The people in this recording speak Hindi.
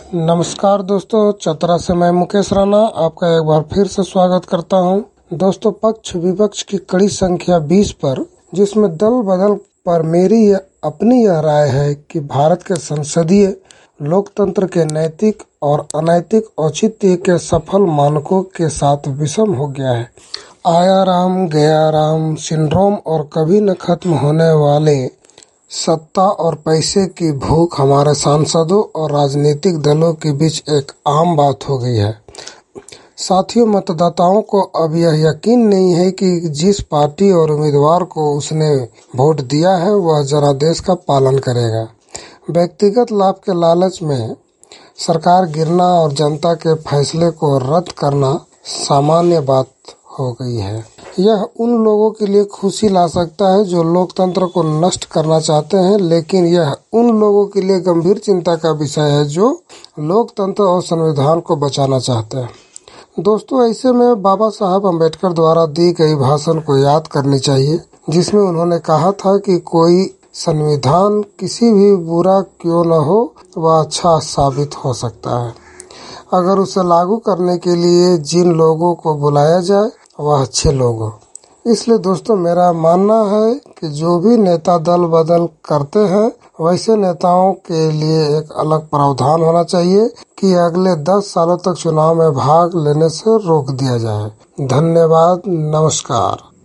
नमस्कार दोस्तों, चतरा से मैं मुकेश राणा आपका एक बार फिर से स्वागत करता हूं। दोस्तों, पक्ष विपक्ष की कड़ी संख्या 20 पर, जिसमें दल बदल पर मेरी अपनी यह राय है कि भारत के संसदीय लोकतंत्र के नैतिक और अनैतिक औचित्य के सफल मानकों के साथ विषम हो गया है। आया राम गया राम सिंड्रोम और कभी न खत्म होने वाले सत्ता और पैसे की भूख हमारे सांसदों और राजनीतिक दलों के बीच एक आम बात हो गई है। साथियों, मतदाताओं को अब यह यकीन नहीं है कि जिस पार्टी और उम्मीदवार को उसने वोट दिया है वह जनादेश का पालन करेगा। व्यक्तिगत लाभ के लालच में सरकार गिरना और जनता के फैसले को रद्द करना सामान्य बात हो गई है। यह उन लोगों के लिए खुशी ला सकता है जो लोकतंत्र को नष्ट करना चाहते हैं, लेकिन यह उन लोगों के लिए गंभीर चिंता का विषय है जो लोकतंत्र और संविधान को बचाना चाहते हैं। दोस्तों, ऐसे में बाबा साहब अम्बेडकर द्वारा दी गई भाषण को याद करनी चाहिए, जिसमें उन्होंने कहा था कि कोई संविधान किसी भी बुरा क्यों न हो, वह अच्छा साबित हो सकता है अगर उसे लागू करने के लिए जिन लोगों को बुलाया जाए वह अच्छे लोग हों। इसलिए दोस्तों, मेरा मानना है कि जो भी नेता दल बदल करते हैं, वैसे नेताओं के लिए एक अलग प्रावधान होना चाहिए कि अगले 10 सालों तक चुनाव में भाग लेने से रोक दिया जाए। धन्यवाद, नमस्कार।